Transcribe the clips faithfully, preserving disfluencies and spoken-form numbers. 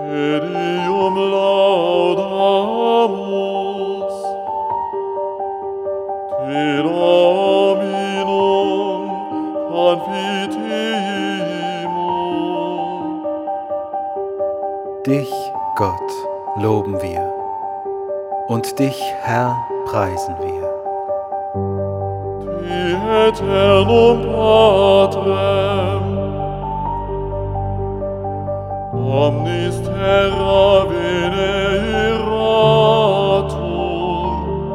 Deum laudamus, te Dominum confitemus. Dich, Gott, loben wir, und dich, Herr, preisen wir. Te aeternum Patrem, omnis terra veneratur,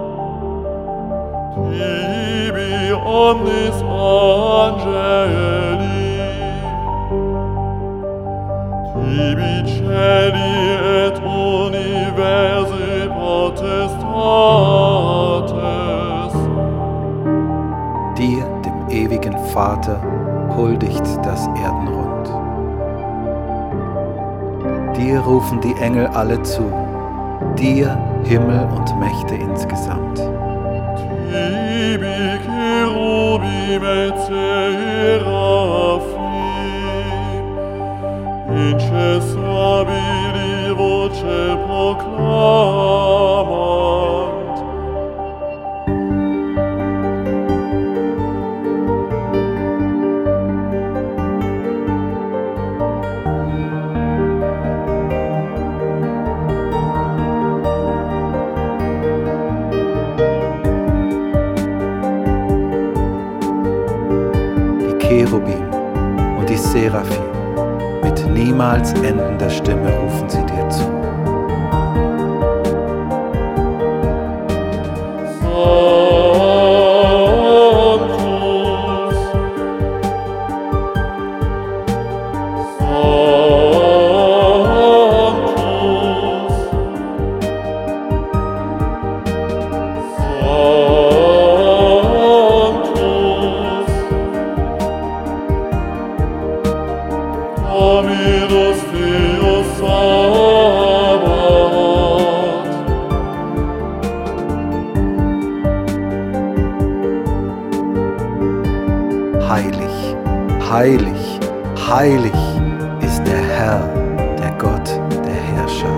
tibi omnis angeli, tibi celi et universi potestates. Dir, dem ewigen Vater, huldigt das Erdenrund. Dir rufen die Engel alle zu, dir Himmel und Mächte insgesamt. Tibi cherubim et seraphim, incessabili voce proclamant. Cherubim und die Seraphim, mit niemals endender Stimme rufen sie dir zu. Dominus Deus Sabaoth. Heilig, heilig, heilig ist der Herr, der Gott der Herrscher.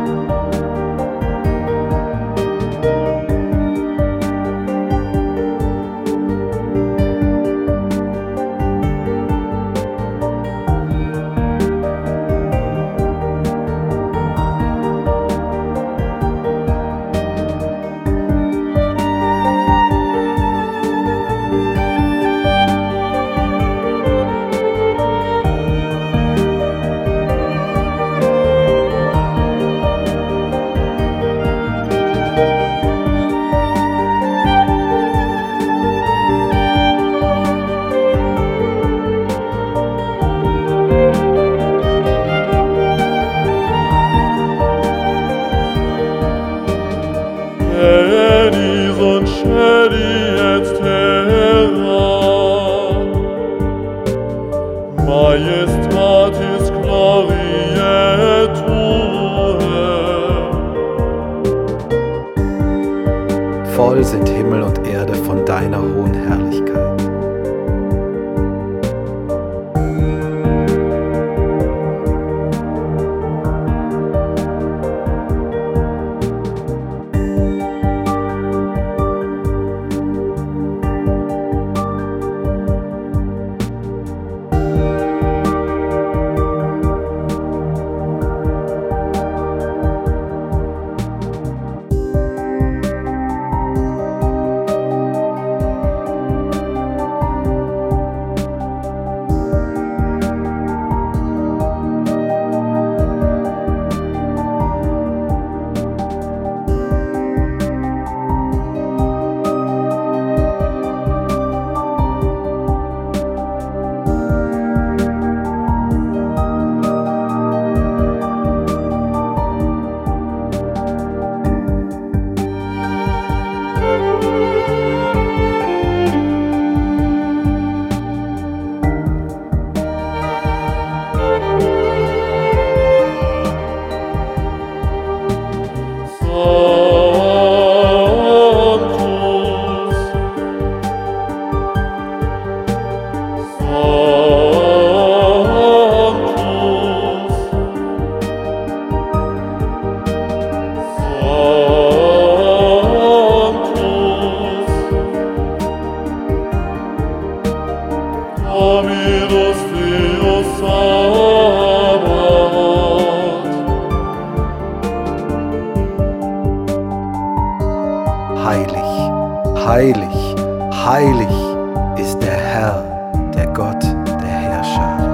Penis und Celi et terra, Majestatis gloriae Tuae. Voll sind Himmel und Erde von deiner hohen Herrlichkeit. heilig, heilig ist der Herr, der Gott der Heerscharen.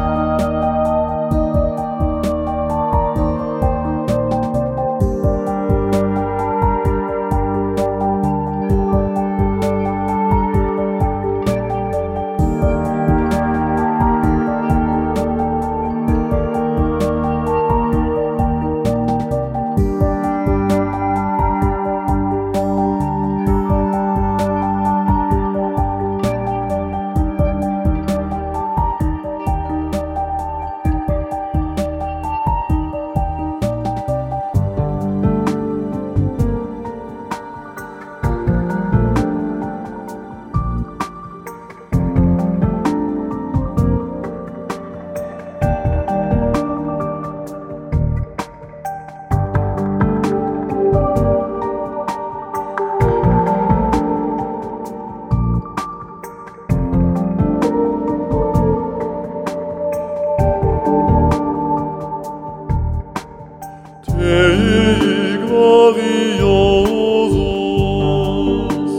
Dei gloriosus,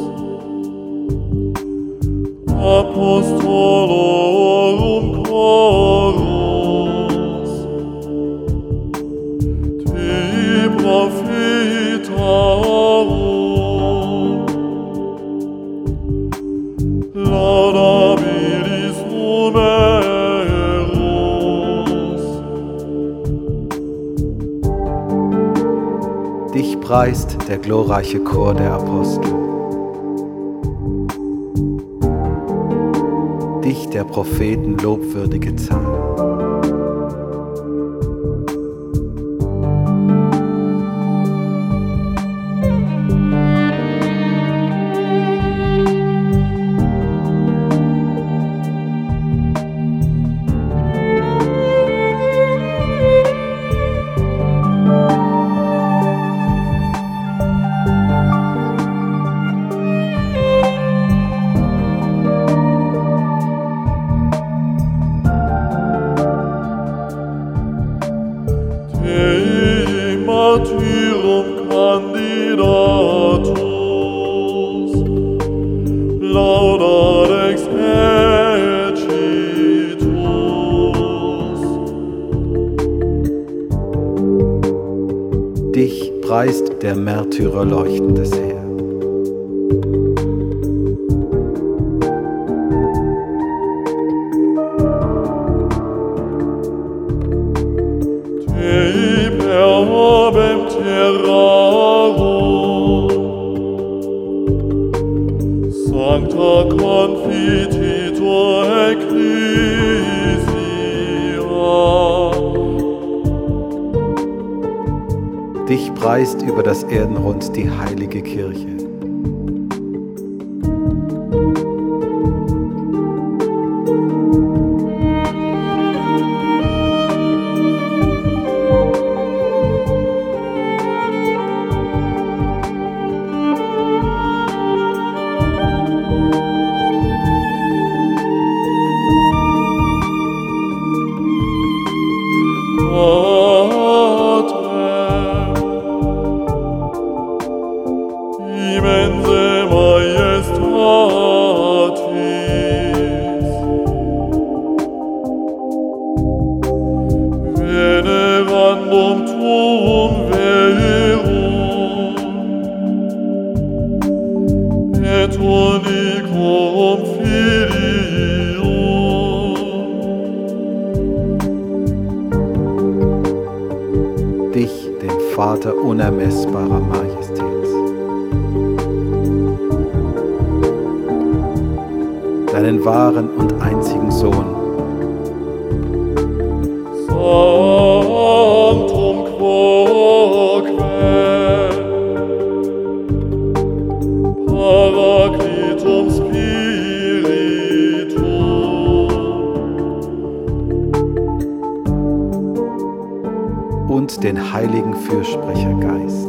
Apostolorum chorus, Dei prophetarum, laudabilis numerus. Dich preist der glorreiche Chor der Apostel. Dich der Propheten lobwürdige Zahl. Dei martyrum candidatus, laudarex exercitus. Dich preist der Märtyrer leuchtendes Heer. Dei per orbem terrarum, sancta confititur ecclesia. Dich preist über das Erdenrund die heilige Kirche. Pater, immense majestatis, venerandum tuum verum, et unicum filium. Dich, den Vater unermessbarer Majestät. Deinen wahren und einzigen Sohn, Sanctum quoque, Paraclitum Spiritum, und den heiligen Fürsprecher Geist.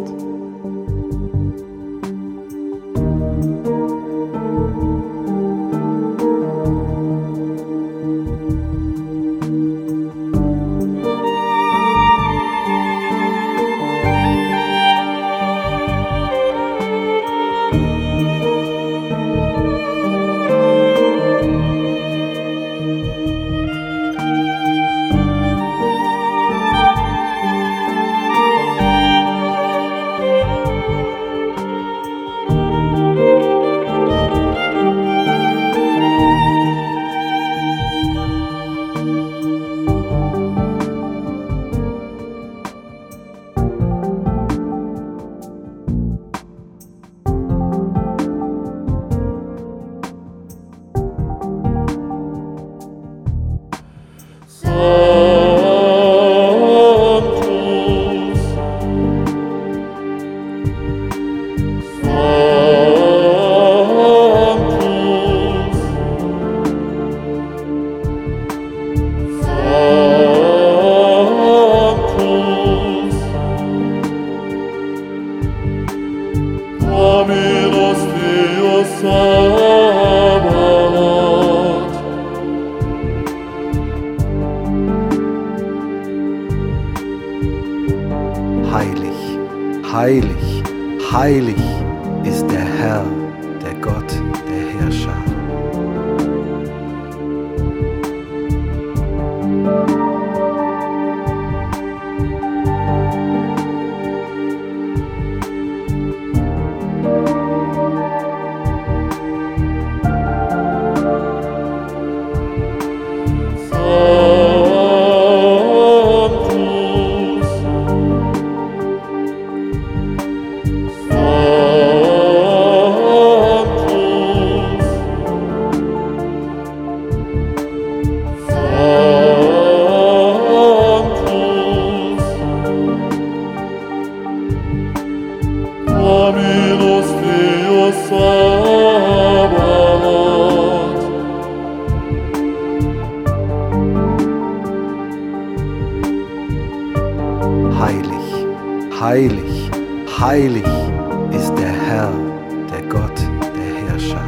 Heilig, heilig, heilig ist der Herr, der Gott der Herrscher. Dominus Deus Sabaoth. Heilig, heilig, heilig ist der Herr, der Gott der Herrscher.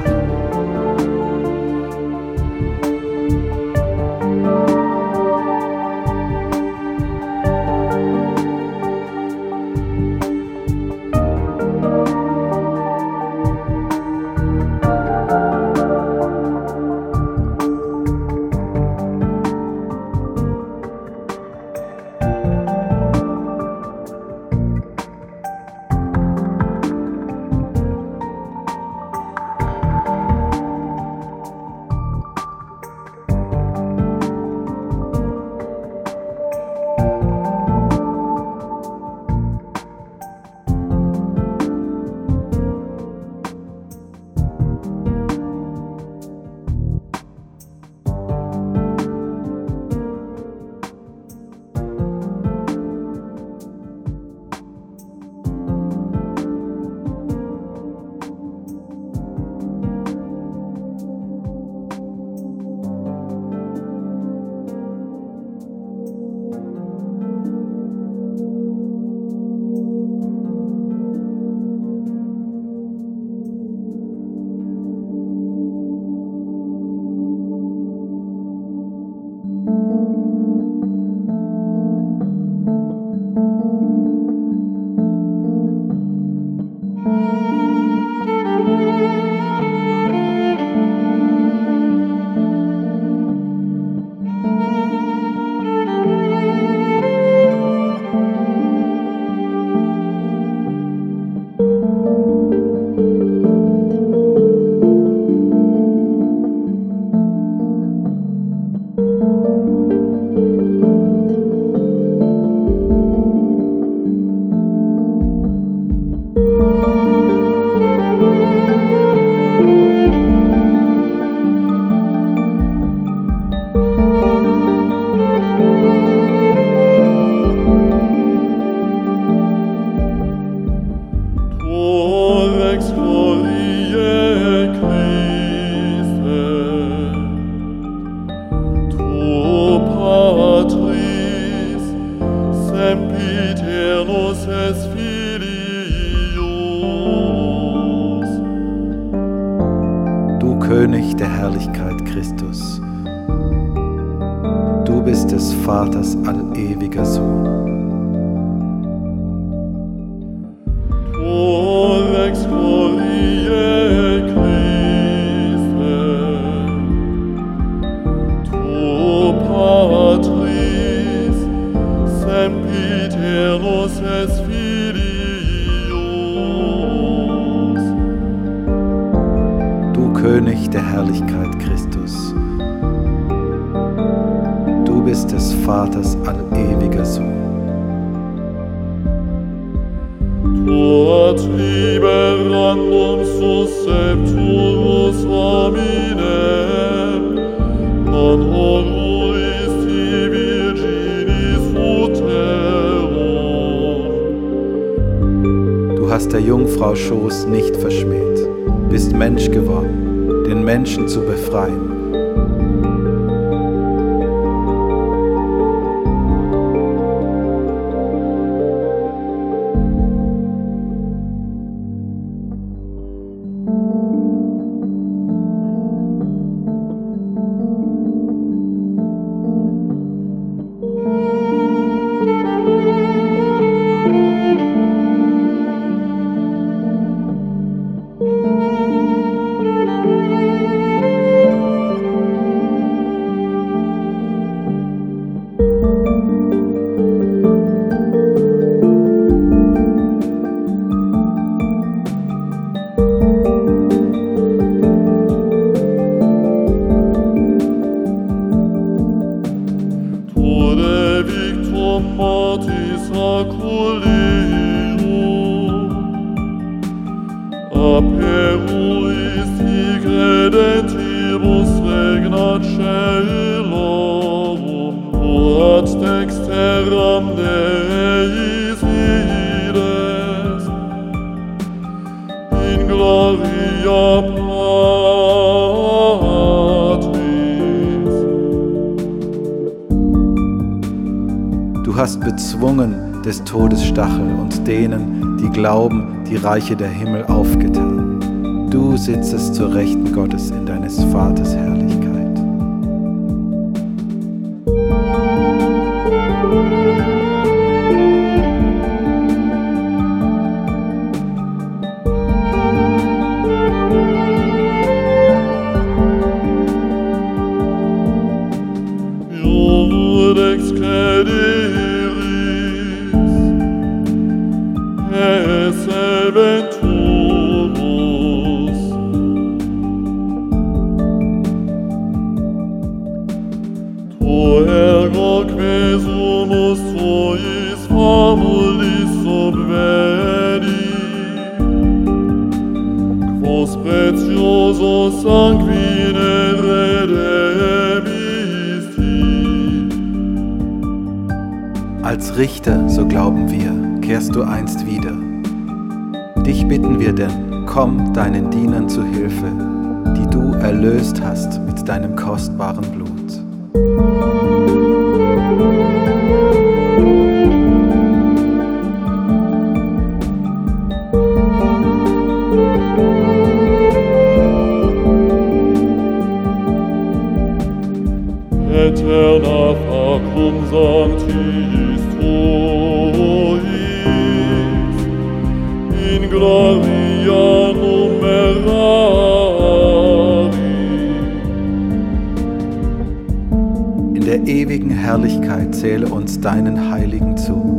Sempiternus es Filius. Du König der Herrlichkeit Christus, du bist des Vaters allewiger Sohn. O Rex Coliae Christe, tu Patris, sempiternus es Filius. Du König der Herrlichkeit Christus, du bist des Vaters allewiger Sohn. Tuat liberandum suscepturus hominem, non horuis ti virginis uterum. Du hast der Jungfrau Schoß nicht verschmäht, bist Mensch geworden, den Menschen zu befreien. maculium, aperuis hic redentibus regnat caelorum, quod dexteram Deis vides, in gloria Patris. Du hast bezwungen des Todes Stachel und denen, die glauben, die Reiche der Himmel aufgetan. Du sitzest zur Rechten Gottes in deines Vaters Herrlichkeit. Iudex crederis, esse venturus, tu ergo quesumus tuis famulis subveni, quos precioso sanguine redemisti. Als Richter, so glauben wir, kehrst du einst wieder. Dich bitten wir denn, komm deinen Dienern zu Hilfe, die du erlöst hast mit deinem kostbaren Blut. Eterna facum sanctis tuis, in gloria numerari. In der ewigen Herrlichkeit zähle uns deinen Heiligen zu.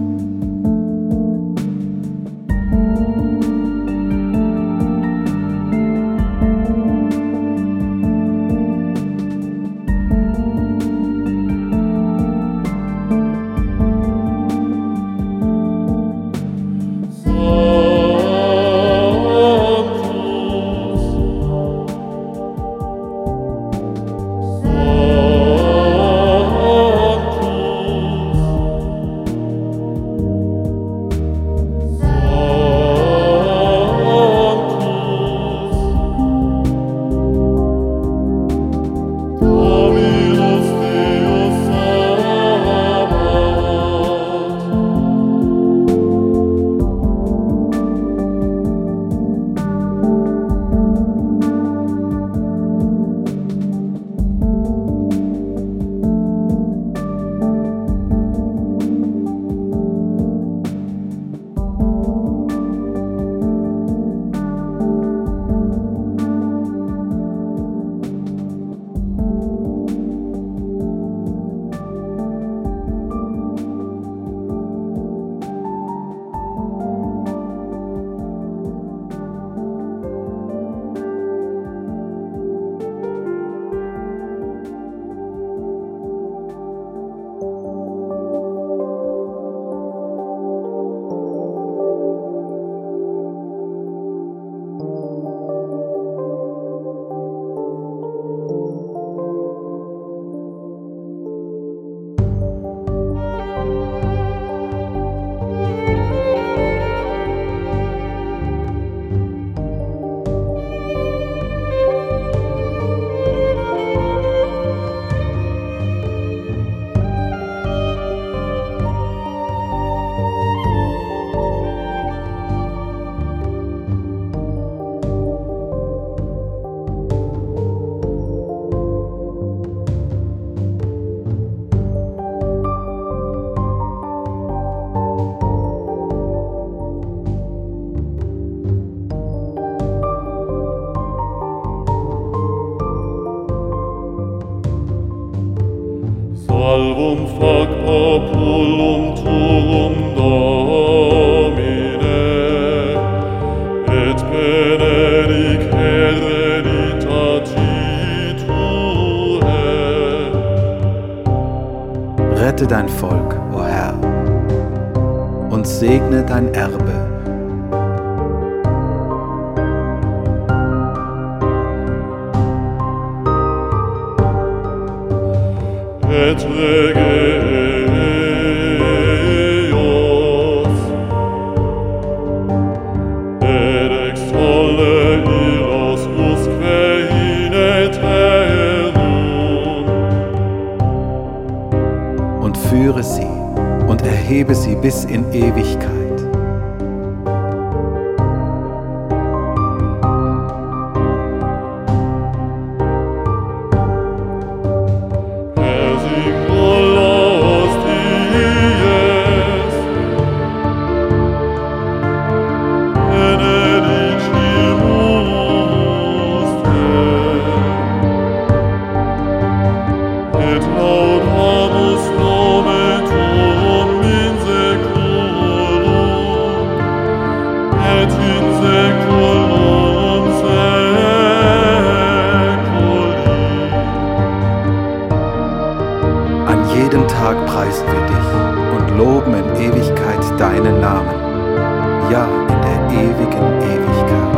Salvum fac populum tuum Domine, et benedic hereditati Tuae. Rette dein Volk, o Herr. und segne dein Erbe. Et rege eios, et extolle illos usque in aeternum. Und führe sie und erhebe sie bis in Ewigkeit. Jeden Tag preisen wir dich und loben in Ewigkeit deinen Namen, ja, in der ewigen Ewigkeit.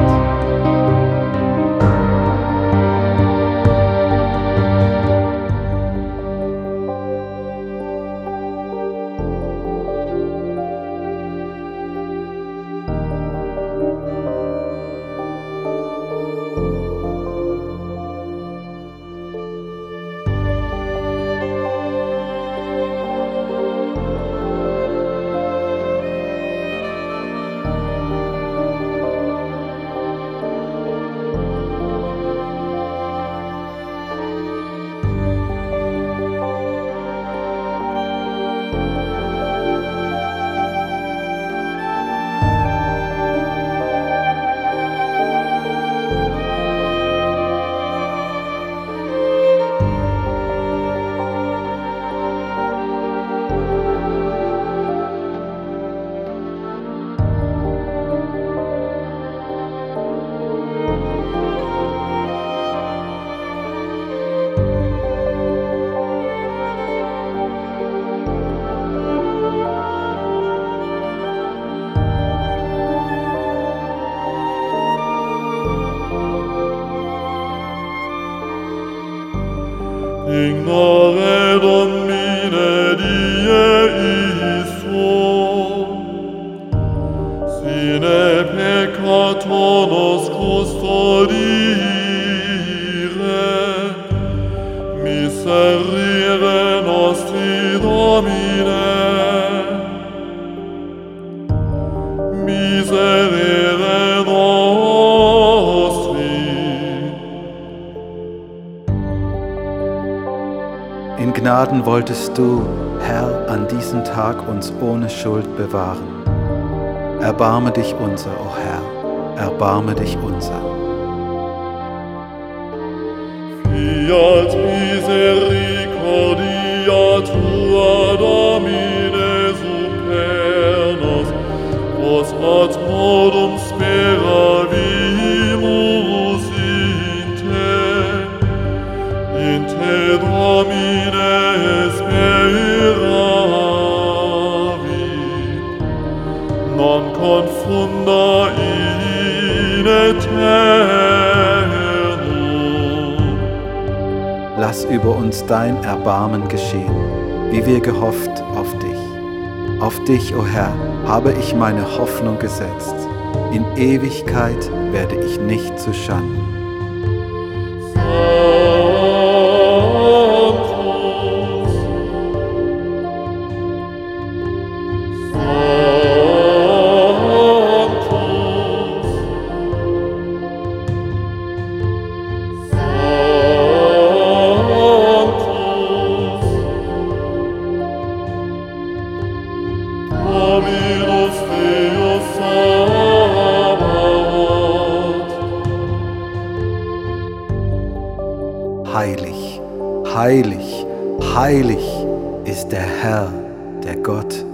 Ignore Domine die Iso, sine peccato nos custodire, miserere nostri Domine, miserere nostri. In Gnaden wolltest du, Herr, an diesem Tag uns ohne Schuld bewahren. Erbarme dich unser, o Herr, erbarme dich unser. Fiat misericordia tua, Domine, super nos, quos ad modum speravimus in te, in te, Domine, non confunda in aeternum. Lass über uns dein Erbarmen geschehen, wie wir gehofft auf dich. Auf dich, o Herr, habe ich meine Hoffnung gesetzt. In Ewigkeit werde ich nicht zu Schanden. Heilig, heilig, heilig ist der Herr, der Gott